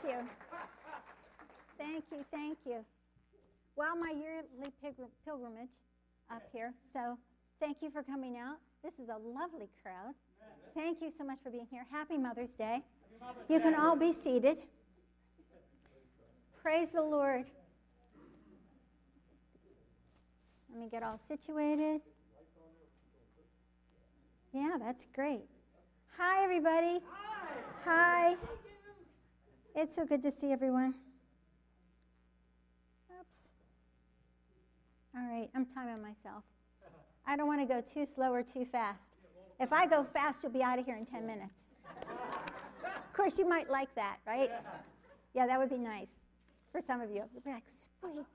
you. Thank you, thank you. Well, my yearly pilgrimage up here, so thank you for coming out. This is a lovely crowd. Thank you so much for being here. Happy Mother's Day. You can all be seated. Praise the Lord. Let me get all situated. Yeah, that's great. Hi, everybody. Hi. It's so good to see everyone. Oops. All right, I'm timing myself. I don't want to go too slow or too fast. If I go fast, you'll be out of here in 10 minutes. Of course, you might like that, right? Yeah, that would be nice for some of you. You'll be like, sweet.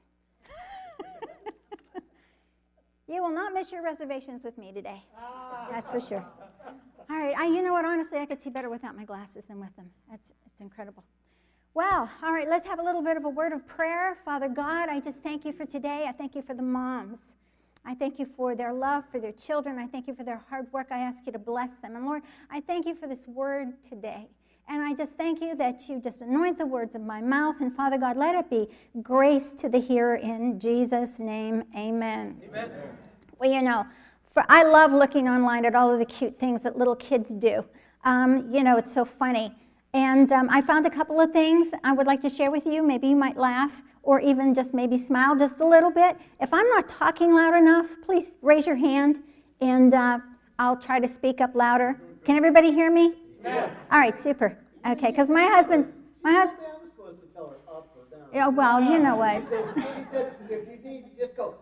You will not miss your reservations with me today. That's for sure. All right, you know what? Honestly, I could see better without my glasses than with them. It's incredible. Well, all right, let's have a little bit of a word of prayer. Father God, I just thank you for today. I thank you for the moms. I thank you for their love for their children. I thank you for their hard work. I ask you to bless them. And Lord, I thank you for this word today. And I just thank you that you just anoint the words of my mouth. And Father God, let it be grace to the hearer in Jesus' name. Amen. Amen. Well, you know, I love looking online at all of the cute things that little kids do. You know, it's so funny. And I found a couple of things I would like to share with you. Maybe you might laugh or even just maybe smile just a little bit. If I'm not talking loud enough, please raise your hand and I'll try to speak up louder. Can everybody hear me? Yeah. All right, super. Okay, because my husband. I'm supposed to tell her up or down. Yeah, well, you know what. If you need, just go.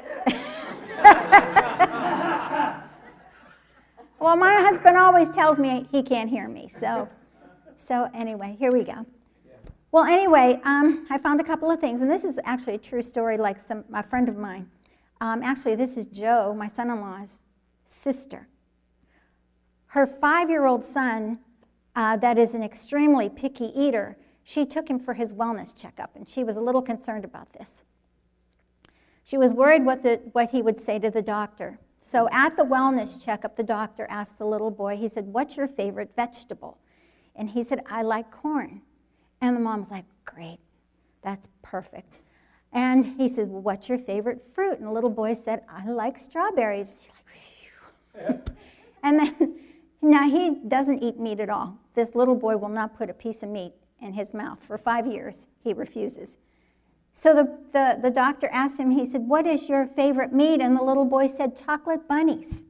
Well, my husband always tells me he can't hear me, so anyway, here we go. Well, anyway, I found a couple of things, and this is actually a true story, like a friend of mine. Actually, this is Joe, my son-in-law's sister. Her 5-year-old son, that is an extremely picky eater, she took him for his wellness checkup, and she was a little concerned about this. She was worried what he would say to the doctor. So at the wellness checkup, the doctor asked the little boy, he said, "What's your favorite vegetable?" And he said, "I like corn." And the mom was like, "Great, that's perfect." And he said, "Well, what's your favorite fruit?" And the little boy said, "I like strawberries." She's like, phew. And then, now he doesn't eat meat at all. This little boy will not put a piece of meat in his mouth. For 5 years, he refuses. So the doctor asked him, he said, "What is your favorite meat?" And the little boy said, "Chocolate bunnies."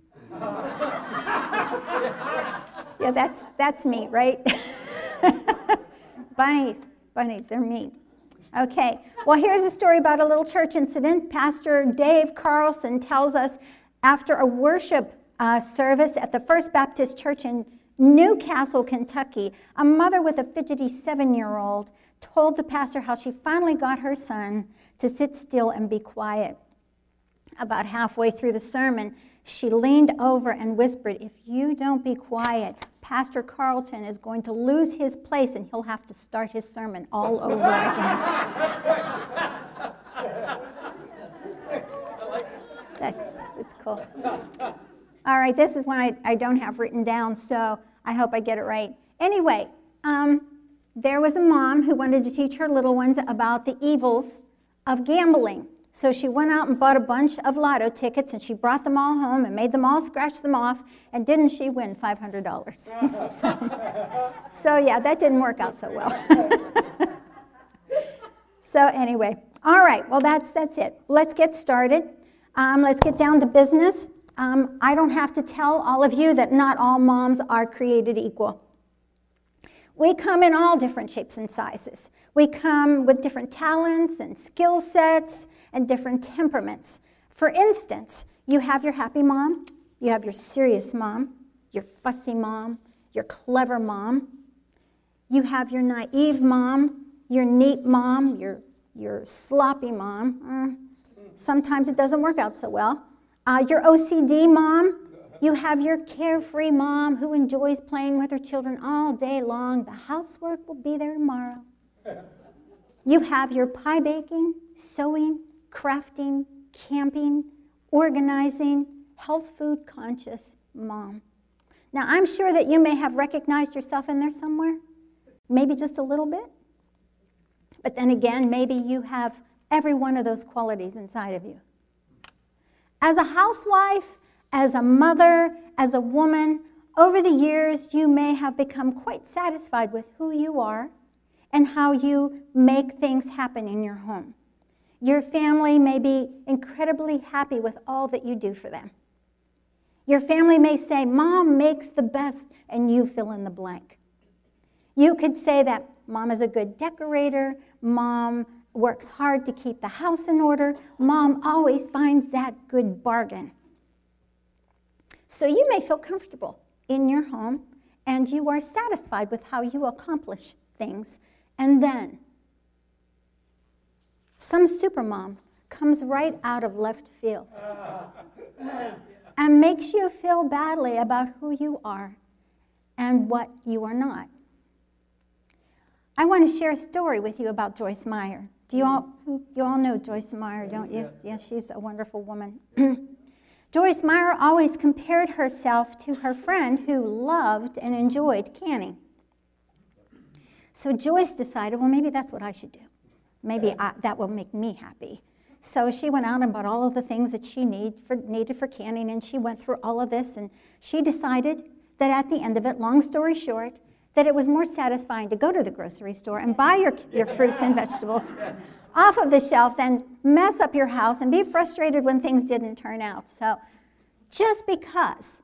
Yeah, that's meat, right? Bunnies, they're meat. Okay, well, here's a story about a little church incident. Pastor Dave Carlson tells us after a worship service at the First Baptist Church in Newcastle, Kentucky, a mother with a fidgety 7-year-old told the pastor how she finally got her son to sit still and be quiet. About halfway through the sermon, she leaned over and whispered, "If you don't be quiet, Pastor Carlton is going to lose his place and he'll have to start his sermon all over again." That's cool. All right, this is one I don't have written down, so I hope I get it right. Anyway, there was a mom who wanted to teach her little ones about the evils of gambling. So she went out and bought a bunch of lotto tickets, and she brought them all home and made them all scratch them off, and didn't she win $500? So yeah, that didn't work out so well. So anyway, all right, well, that's it. Let's get started. Let's get down to business. I don't have to tell all of you that not all moms are created equal. We come in all different shapes and sizes. We come with different talents and skill sets and different temperaments. For instance, you have your happy mom, you have your serious mom, your fussy mom, your clever mom. You have your naive mom, your neat mom, your sloppy mom. Sometimes it doesn't work out so well. Your OCD mom. You have your carefree mom who enjoys playing with her children all day long. The housework will be there tomorrow. You have your pie baking, sewing, crafting, camping, organizing, health food conscious mom. Now, I'm sure that you may have recognized yourself in there somewhere, maybe just a little bit. But then again, maybe you have every one of those qualities inside of you. As a housewife, as a mother, as a woman, over the years, you may have become quite satisfied with who you are and how you make things happen in your home. Your family may be incredibly happy with all that you do for them. Your family may say, Mom makes the best, and you fill in the blank. You could say that Mom is a good decorator, Mom works hard to keep the house in order, Mom always finds that good bargain. So you may feel comfortable in your home, and you are satisfied with how you accomplish things. And then some supermom comes right out of left field and makes you feel badly about who you are and what you are not. I want to share a story with you about Joyce Meyer. You all know Joyce Meyer, don't you? Yes, she's a wonderful woman. Joyce Meyer always compared herself to her friend who loved and enjoyed canning. So Joyce decided, well, maybe that's what I should do. Maybe that will make me happy. So she went out and bought all of the things that she needed for canning, and she went through all of this, and she decided that at the end of it, long story short, that it was more satisfying to go to the grocery store and buy your fruits and vegetables off of the shelf than mess up your house and be frustrated when things didn't turn out. So just because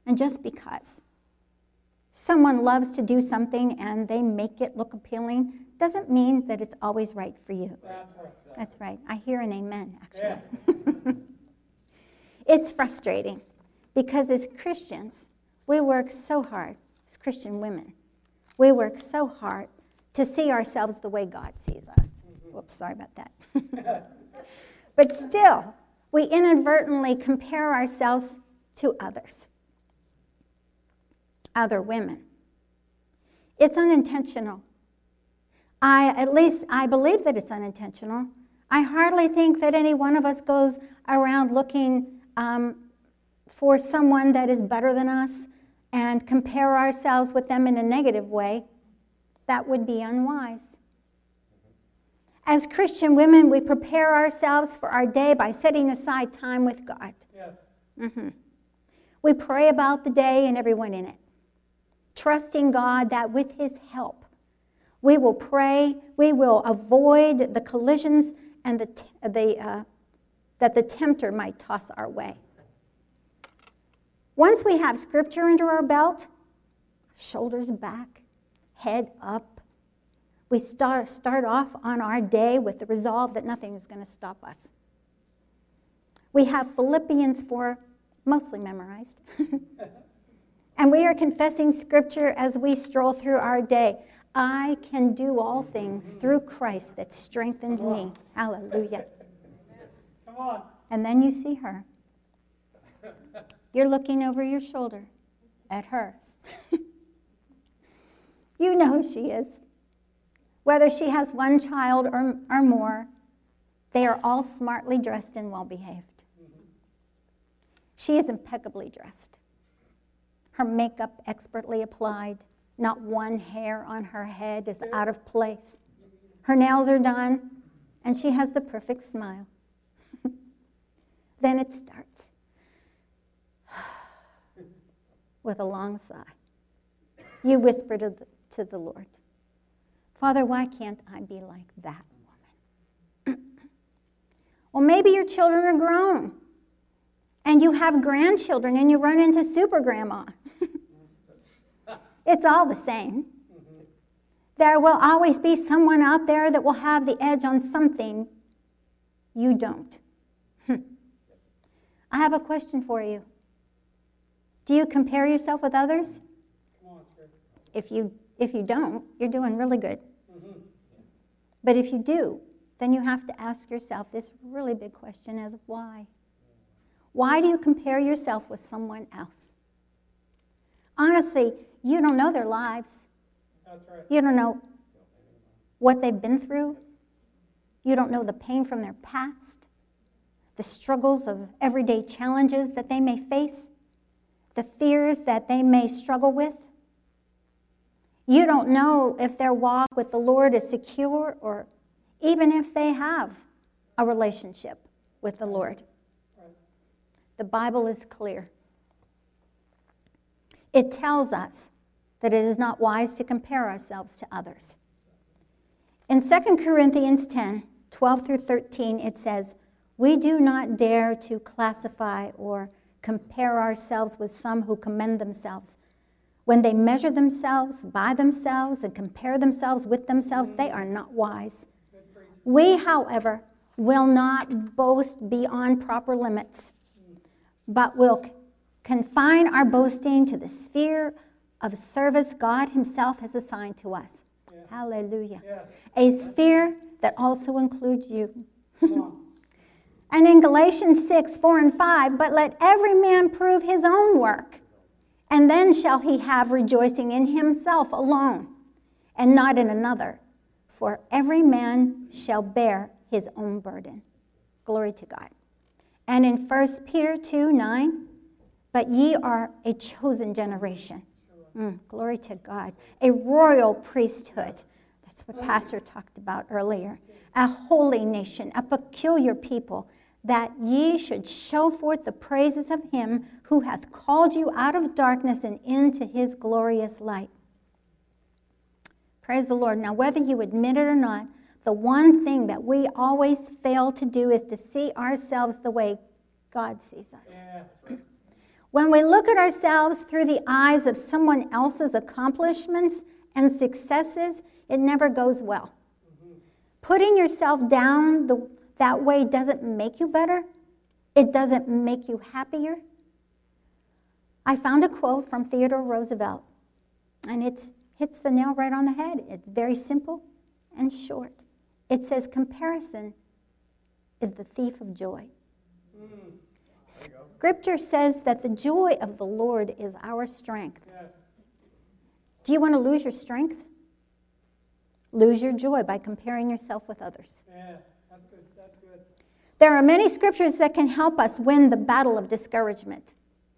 someone loves to do something and they make it look appealing doesn't mean that it's always right for you. That's right. I hear an amen, actually. Yeah. It's frustrating because as Christians, we work so hard, as Christian women, we work so hard to see ourselves the way God sees us. Whoops, sorry about that. But still, we inadvertently compare ourselves to others, other women. It's unintentional. At least I believe that it's unintentional. I hardly think that any one of us goes around looking for someone that is better than us and compare ourselves with them in a negative way. That would be unwise. As Christian women, we prepare ourselves for our day by setting aside time with God. Yes. Mm-hmm. We pray about the day and everyone in it, trusting God that with His help, we will pray, we will avoid the collisions and that the tempter might toss our way. Once we have Scripture under our belt, shoulders back, head up, we start off on our day with the resolve that nothing is going to stop us. We have Philippians 4 mostly memorized. And we are confessing Scripture as we stroll through our day. I can do all things through Christ that strengthens me. Hallelujah. Come on. And then you see her. You're looking over your shoulder at her. You know who she is. Whether she has one child or more, they are all smartly dressed and well-behaved. She is impeccably dressed. Her makeup expertly applied. Not one hair on her head is out of place. Her nails are done, and she has the perfect smile. Then it starts with a long sigh. You whisper to the Lord, Father, why can't I be like that woman? Well, maybe your children are grown, and you have grandchildren, and you run into super grandma. It's all the same. There will always be someone out there that will have the edge on something you don't. I have a question for you. Do you compare yourself with others? If you don't, you're doing really good. But if you do, then you have to ask yourself this really big question as why? Why do you compare yourself with someone else? Honestly, you don't know their lives. That's right. You don't know what they've been through. You don't know the pain from their past, the struggles of everyday challenges that they may face, the fears that they may struggle with. You don't know if their walk with the Lord is secure or even if they have a relationship with the Lord. The Bible is clear. It tells us that it is not wise to compare ourselves to others. In 2 Corinthians 10, 12 through 13, it says, "We do not dare to classify or compare ourselves with some who commend themselves. When they measure themselves by themselves and compare themselves with themselves, they are not wise. We, however, will not boast beyond proper limits, but will confine our boasting to the sphere of service God himself has assigned to us." Yeah. Hallelujah. Yes. A sphere that also includes you. And in Galatians 6, 4 and 5, "But let every man prove his own work, and then shall he have rejoicing in himself alone, and not in another. For every man shall bear his own burden." Glory to God. And in 1 Peter 2, 9, "But ye are a chosen generation." Glory to God. A royal priesthood. That's what Pastor talked about earlier. "A holy nation, a peculiar people, that ye should show forth the praises of him who hath called you out of darkness and into his glorious light." Praise the Lord. Now, whether you admit it or not, the one thing that we always fail to do is to see ourselves the way God sees us. Yeah, right. When we look at ourselves through the eyes of someone else's accomplishments and successes, it never goes well. Putting yourself down that way doesn't make you better. It doesn't make you happier. I found a quote from Theodore Roosevelt, and it hits the nail right on the head. It's very simple and short. It says, "Comparison is the thief of joy." Scripture says that the joy of the Lord is our strength. Yes. Do you want to lose your strength? Lose your joy by comparing yourself with others. Yeah, that's good. That's good. There are many scriptures that can help us win the battle of discouragement.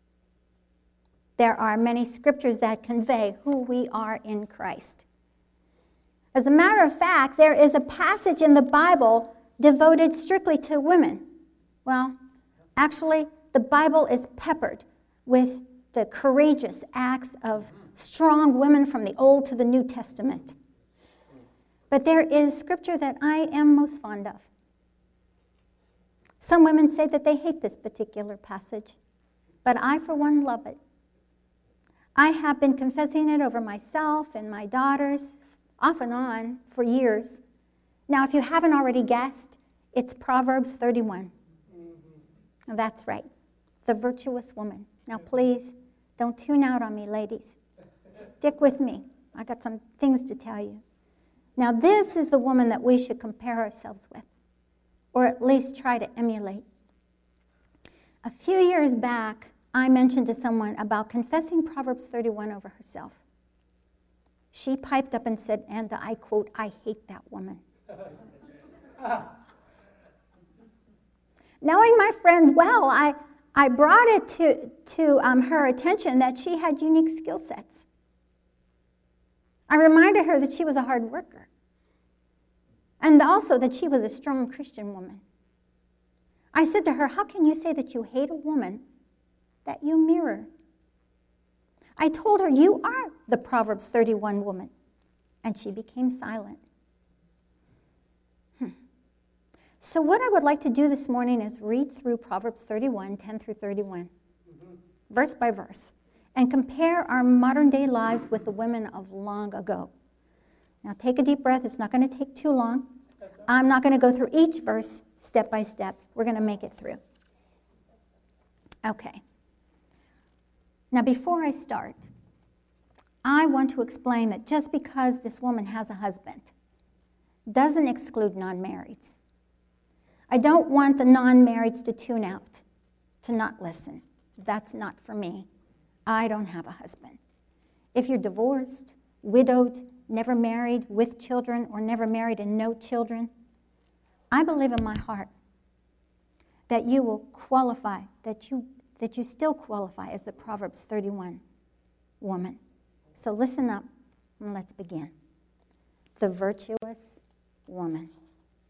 There are many scriptures that convey who we are in Christ. As a matter of fact, there is a passage in the Bible devoted strictly to women. Well, actually, the Bible is peppered with the courageous acts of strong women from the Old to the New Testament. But there is scripture that I am most fond of. Some women say that they hate this particular passage, but I, for one, love it. I have been confessing it over myself and my daughters, off and on, for years. Now, if you haven't already guessed, it's Proverbs 31. Mm-hmm. That's right, the virtuous woman. Now, please, don't tune out on me, ladies. Stick with me. I got some things to tell you. Now, this is the woman that we should compare ourselves with, or at least try to emulate. A few years back, I mentioned to someone about confessing Proverbs 31 over herself. She piped up and said, and I quote, "I hate that woman." Knowing my friend well, I brought it to her attention that she had unique skill sets. I reminded her that she was a hard worker, and also that she was a strong Christian woman. I said to her, "How can you say that you hate a woman that you mirror?" I told her, "You are the Proverbs 31 woman," and she became silent. So what I would like to do this morning is read through Proverbs 31, 10 through 31, verse by verse, and compare our modern day lives with the women of long ago. Now take a deep breath. It's not going to take too long. I'm not going to go through each verse step by step. We're going to make it through. Okay. Now before I start, I want to explain that just because this woman has a husband doesn't exclude non-marrieds. I don't want the non-marrieds to tune out, to not listen. That's not for me. I don't have a husband. If you're divorced, widowed, never married, with children, or never married and no children, I believe in my heart that you will qualify, that you still qualify as the Proverbs 31 woman. So listen up and let's begin. The virtuous woman.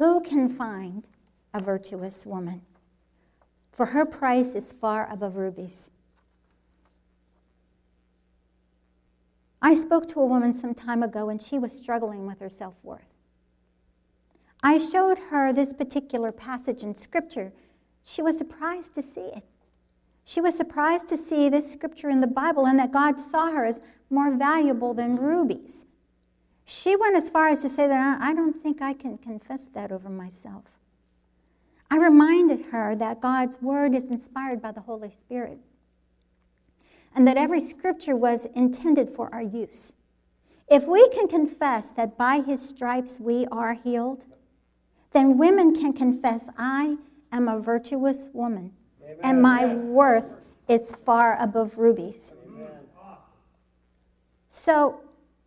Who can find a virtuous woman? For her price is far above rubies. I spoke to a woman some time ago, and she was struggling with her self-worth. I showed her this particular passage in Scripture. She was surprised to see it. She was surprised to see this Scripture in the Bible and that God saw her as more valuable than rubies. She went as far as to say that I don't think I can confess that over myself. I reminded her that God's Word is inspired by the Holy Spirit and that every Scripture was intended for our use. If we can confess that by His stripes we are healed, then women can confess, I am a virtuous woman, Amen. And my worth is far above rubies. Amen. So,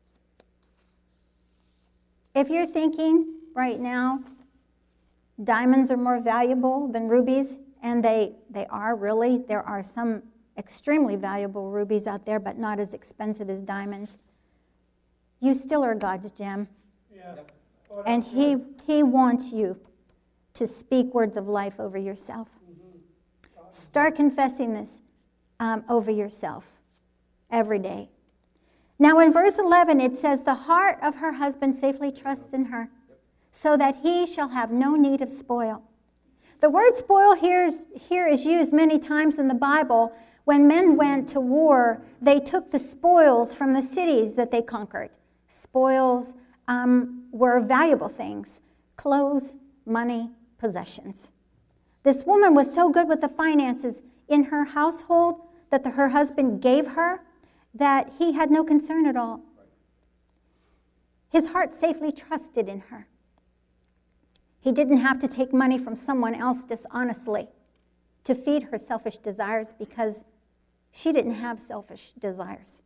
if you're thinking right now, diamonds are more valuable than rubies, and they are really, there are some extremely valuable rubies out there, but not as expensive as diamonds, you still are God's gem. Yes. And He wants you to speak words of life over yourself. Start confessing this over yourself every day. Now in verse 11 it says, the heart of her husband safely trusts in her, so that he shall have no need of spoil. The word spoil here is used many times in the Bible. When men went to war, they took the spoils from the cities that they conquered. Spoils were valuable things: clothes, money, possessions. This woman was so good with the finances in her household that her husband gave her that he had no concern at all. His heart safely trusted in her. He didn't have to take money from someone else dishonestly to feed her selfish desires, because she didn't have selfish desires.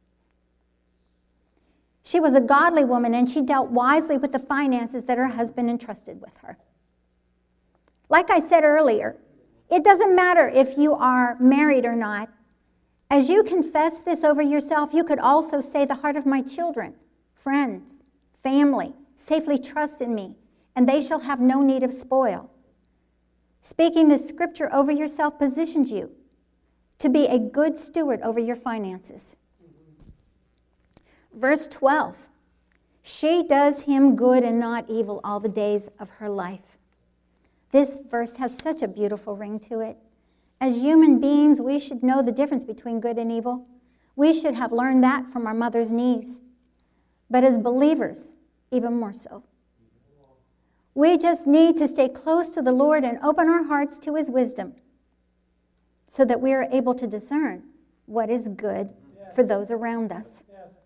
She was a godly woman, and she dealt wisely with the finances that her husband entrusted with her. Like I said earlier, it doesn't matter if you are married or not. As you confess this over yourself, you could also say, the heart of my children, friends, family, safely trust in me, and they shall have no need of spoil. Speaking this Scripture over yourself positions you to be a good steward over your finances. Verse 12, she does him good and not evil all the days of her life. This verse has such a beautiful ring to it. As human beings, we should know the difference between good and evil. We should have learned that from our mother's knees. But as believers, even more so. We just need to stay close to the Lord and open our hearts to His wisdom so that we are able to discern what is good for those around us.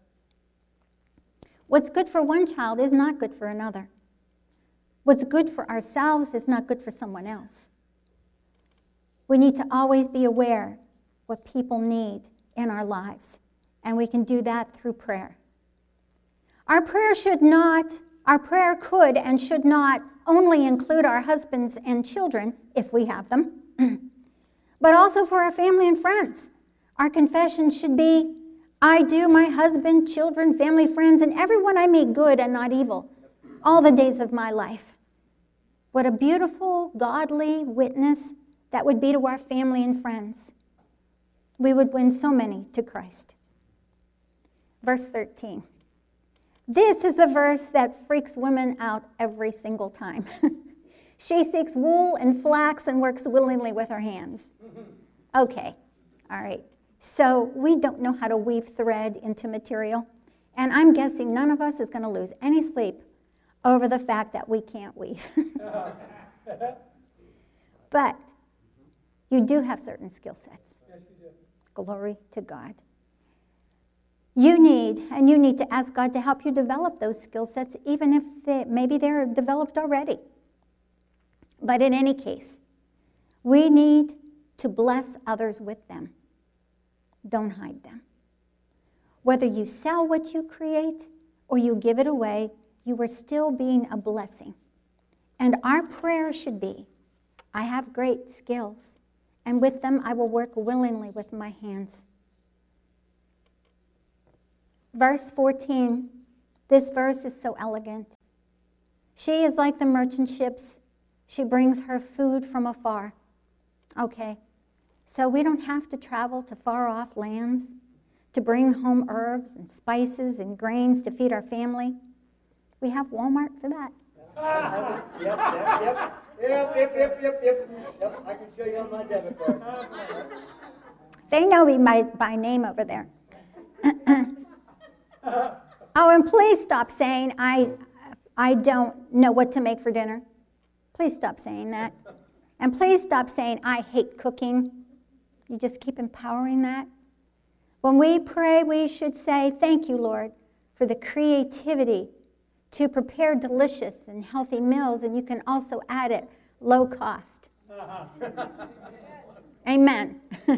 What's good for one child is not good for another. What's good for ourselves is not good for someone else. We need to always be aware what people need in our lives, and we can do that through prayer. Our prayer could and should not only include our husbands and children, if we have them, but also for our family and friends. Our confession should be, I do my husband, children, family, friends, and everyone I meet good and not evil all the days of my life. What a beautiful, godly witness that would be to our family and friends. We would win so many to Christ. Verse 13. This is the verse that freaks women out every single time. She seeks wool and flax and works willingly with her hands. Okay, all right. So we don't know how to weave thread into material. And I'm guessing none of us is going to lose any sleep over the fact that we can't weave. But you do have certain skill sets. Yes, you do. Glory to God. You need to ask God to help you develop those skill sets, even if maybe they're developed already. But in any case, we need to bless others with them. Don't hide them. Whether you sell what you create or you give it away, you are still being a blessing. And our prayer should be, I have great skills, and with them I will work willingly with my hands. Verse 14, this verse is so elegant. She is like the merchant ships. She brings her food from afar. Okay, so we don't have to travel to far-off lands to bring home herbs and spices and grains to feed our family. We have Walmart for that. Yep. I can show you on my debit card. They know me by name over there. Oh, and please stop saying I don't know what to make for dinner. Please stop saying that. And please stop saying I hate cooking. You just keep empowering that. When we pray, we should say, thank you, Lord, for the creativity to prepare delicious and healthy meals, and you can also add it low cost. Amen.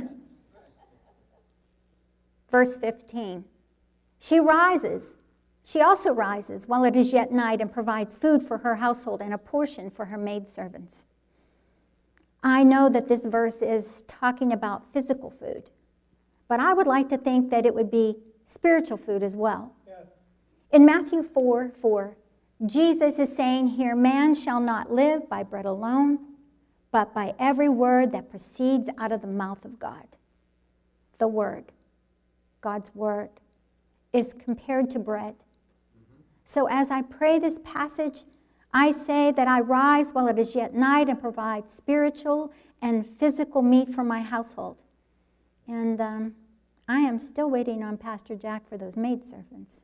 Verse 15. She also rises while it is yet night and provides food for her household and a portion for her maidservants. I know that this verse is talking about physical food, but I would like to think that it would be spiritual food as well. Yes. In Matthew 4:4, Jesus is saying here, man shall not live by bread alone, but by every word that proceeds out of the mouth of God. The word, God's word, is compared to bread. So as I pray this passage, I say that I rise while it is yet night and provide spiritual and physical meat for my household. And I am still waiting on Pastor Jack for those maidservants.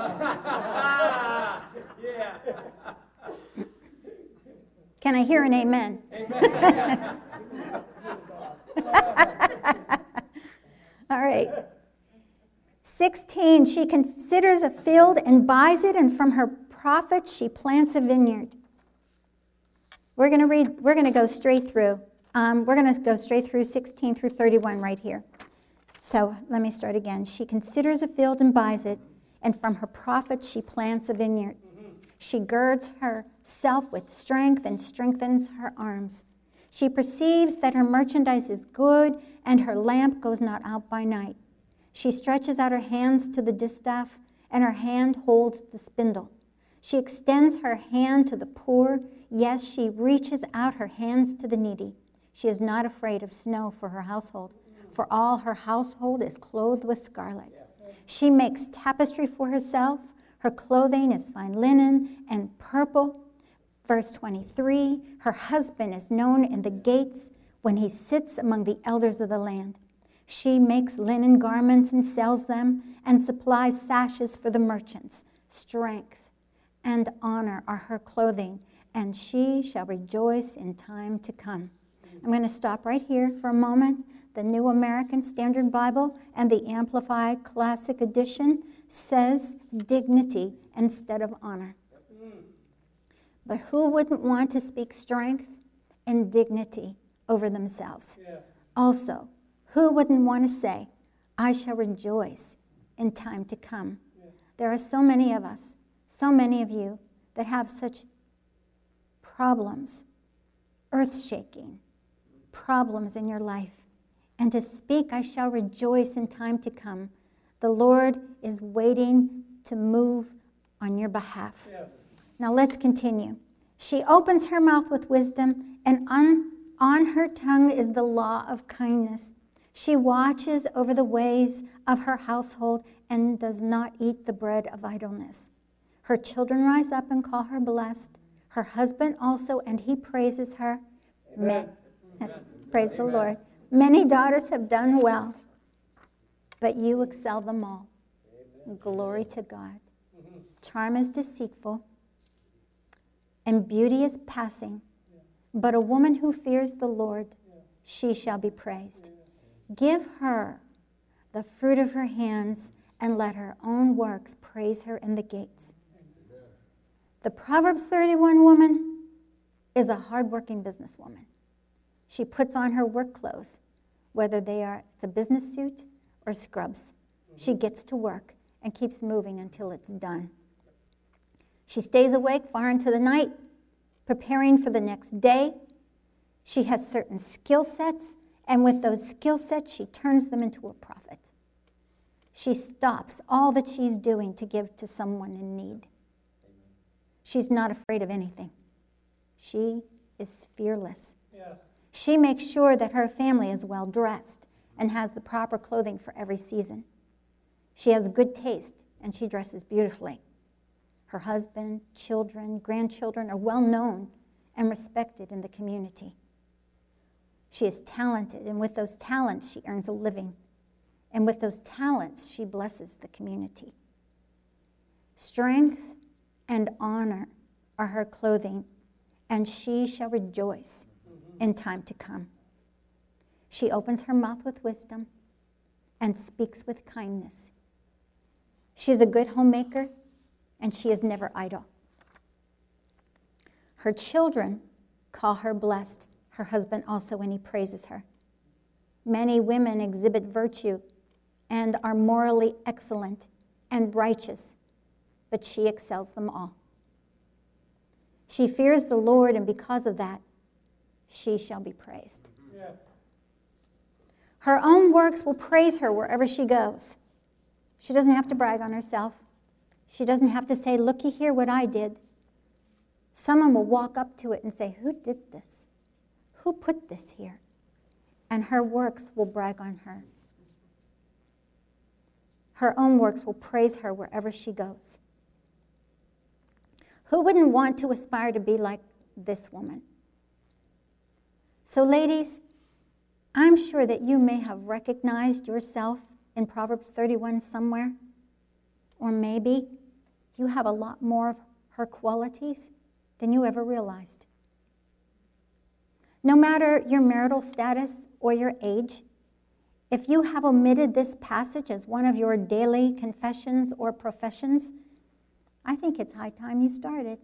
Yeah. Can I hear an amen? Amen. All right. 16, she considers a field and buys it, and from her profits she plants a vineyard. We're going to go straight through. We're going to go straight through 16 through 31 right here. So let me start again. She considers a field and buys it, and from her profits she plants a vineyard. She girds herself with strength and strengthens her arms. She perceives that her merchandise is good, and her lamp goes not out by night. She stretches out her hands to the distaff, and her hand holds the spindle. She extends her hand to the poor. Yes, she reaches out her hands to the needy. She is not afraid of snow for her household, for all her household is clothed with scarlet. She makes tapestry for herself. Her clothing is fine linen and purple. Verse 23, her husband is known in the gates when he sits among the elders of the land. She makes linen garments and sells them and supplies sashes for the merchants. Strength and honor are her clothing, and she shall rejoice in time to come. I'm going to stop right here for a moment. The New American Standard Bible and the Amplified Classic Edition says dignity instead of honor. But who wouldn't want to speak strength and dignity over themselves? Yeah. Also, who wouldn't want to say, I shall rejoice in time to come? Yeah. There are so many of us, so many of you, that have such problems, earth-shaking problems in your life. And to speak, I shall rejoice in time to come. The Lord is waiting to move on your behalf. Yeah. Now let's continue. She opens her mouth with wisdom, and on her tongue is the law of kindness. She watches over the ways of her household and does not eat the bread of idleness. Her children rise up and call her blessed. Her husband also, and he praises her. Amen. Praise the Lord. Many daughters have done well, but you excel them all. Glory to God. Charm is deceitful, and beauty is passing, but a woman who fears the Lord, she shall be praised. Give her the fruit of her hands, and let her own works praise her in the gates. The Proverbs 31 woman is a hardworking businesswoman. She puts on her work clothes, whether it's a business suit or scrubs. She gets to work and keeps moving until it's done. She stays awake far into the night, preparing for the next day. She has certain skill sets, and with those skill sets, she turns them into a profit. She stops all that she's doing to give to someone in need. She's not afraid of anything. She is fearless. Yes. She makes sure that her family is well dressed and has the proper clothing for every season. She has good taste, and she dresses beautifully. Her husband, children, grandchildren are well known and respected in the community. She is talented, and with those talents, she earns a living. And with those talents, she blesses the community. Strength and honor are her clothing, and she shall rejoice in time to come. She opens her mouth with wisdom and speaks with kindness. She is a good homemaker, and she is never idle. Her children call her blessed, her husband also, when he praises her. Many women exhibit virtue and are morally excellent and righteous, but she excels them all. She fears the Lord, and because of that, she shall be praised. Yeah. Her own works will praise her wherever she goes. She doesn't have to brag on herself. She doesn't have to say, looky here what I did. Someone will walk up to it and say, who did this? Who put this here? And her works will brag on her. Her own works will praise her wherever she goes. Who wouldn't want to aspire to be like this woman? So ladies, I'm sure that you may have recognized yourself in Proverbs 31 somewhere, or maybe you have a lot more of her qualities than you ever realized. No matter your marital status or your age, if you have omitted this passage as one of your daily confessions or professions, I think it's high time you started.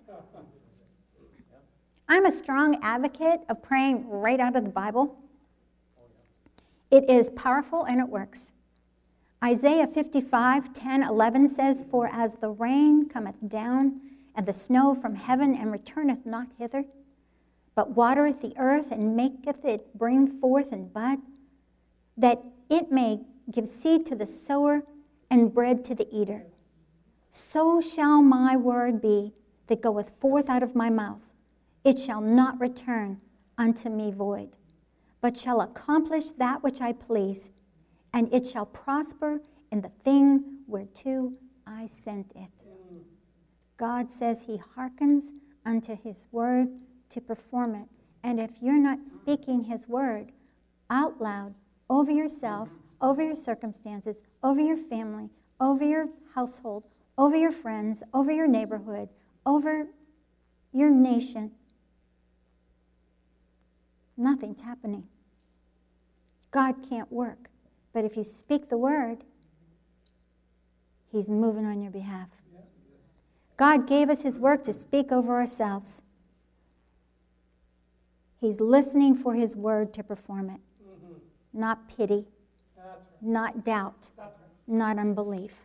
I'm a strong advocate of praying right out of the Bible. It is powerful and it works. Isaiah 55:10-11 says, For as the rain cometh down, and the snow from heaven, and returneth not hither, but watereth the earth, and maketh it bring forth and bud, that it may give seed to the sower, and bread to the eater. So shall my word be that goeth forth out of my mouth. It shall not return unto me void, but shall accomplish that which I please, and it shall prosper in the thing whereto I sent it. God says he hearkens unto his word to perform it. And if you're not speaking his word out loud over yourself, over your circumstances, over your family, over your household, over your friends, over your neighborhood, over your nation, nothing's happening. God can't work. But if you speak the word, he's moving on your behalf. God gave us his work to speak over ourselves. He's listening for his word to perform it. Not pity, not doubt, not unbelief.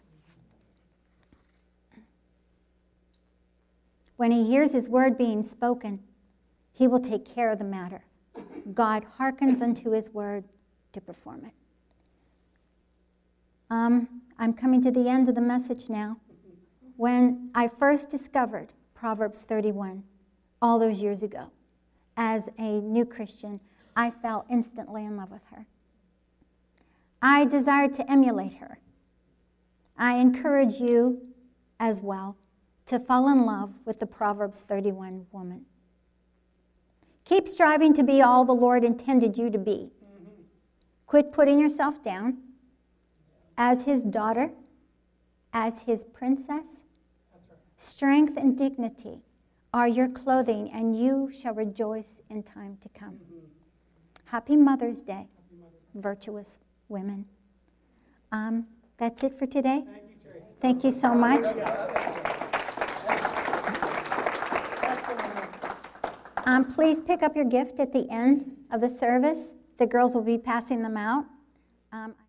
When he hears his word being spoken, he will take care of the matter. God hearkens unto his word to perform it. I'm coming to the end of the message now. When I first discovered Proverbs 31 all those years ago, as a new Christian, I fell instantly in love with her. I desired to emulate her. I encourage you as well to fall in love with the Proverbs 31 woman. Keep striving to be all the Lord intended you to be. Quit putting yourself down as his daughter, as his princess. Strength and dignity are your clothing, and you shall rejoice in time to come. Happy Mother's Day, virtuous women. That's it for today. Thank you so much. Please pick up your gift at the end of the service. The girls will be passing them out.